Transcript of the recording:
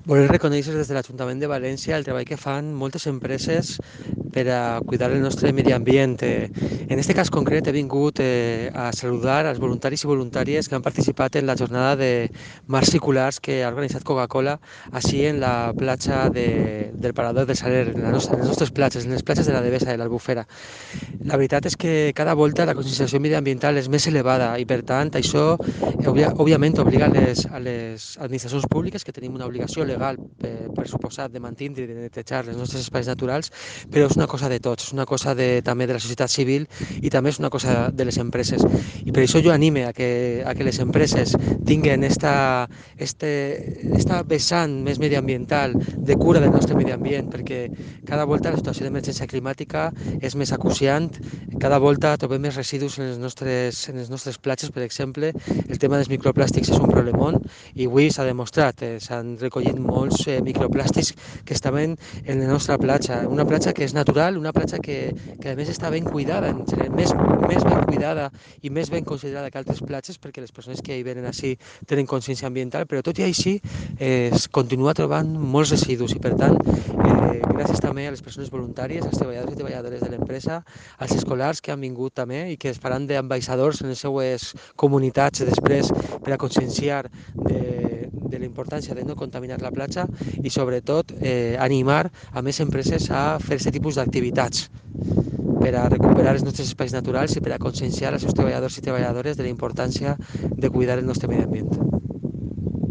Volem reconèixer des de l'Ajuntament de València el treball que fan moltes empreses per a cuidar el nostre medi ambient. En aquest cas concret he vingut a saludar als voluntaris i voluntàries que han participat en la jornada de mars circulars que ha organitzat Coca-Cola així en la platja del Parador de Saler, en les nostres platges, en les platges de la Devesa de l'Albufera. La veritat és que cada volta la conscienciació mediambiental és més elevada i, per tant, això òbviament obliga a les administracions públiques, que tenim una obligació legal, per suposat, de mantenir i de netejar els nostres espais naturals, però és una cosa de tots, és una cosa també de la societat civil i també és una cosa de les empreses. I per això jo anime a que les empreses tinguen esta vessant més mediambiental de cura del nostre medi ambient, perquè cada volta la situació d'emergència climàtica és més acuciant, cada volta trobem més residus en les nostres platges, per exemple. El tema dels microplàstics és un problemón i avui s'ha demostrat, s'han recollit molts microplàstics que estaven en la nostra platja, una platja que és natural, una platja que a més està ben cuidada, més ben cuidada i més ben considerada que altres platges, perquè les persones que hi venen així tenen consciència ambiental, però tot i així es continua trobant molts residus i, per tant, gràcies també a les persones voluntàries, als treballadors i treballadores de l'empresa, als escolars que han vingut també i que es faran d'ambaixadors en les seues comunitats després per a conscienciar de la importància de no contaminar la platja i, sobretot, animar a més empreses a fer aquest tipus d'activitats per a recuperar els nostres espais naturals i per a conscienciar els seus treballadors i treballadores de la importància de cuidar el nostre medi ambient.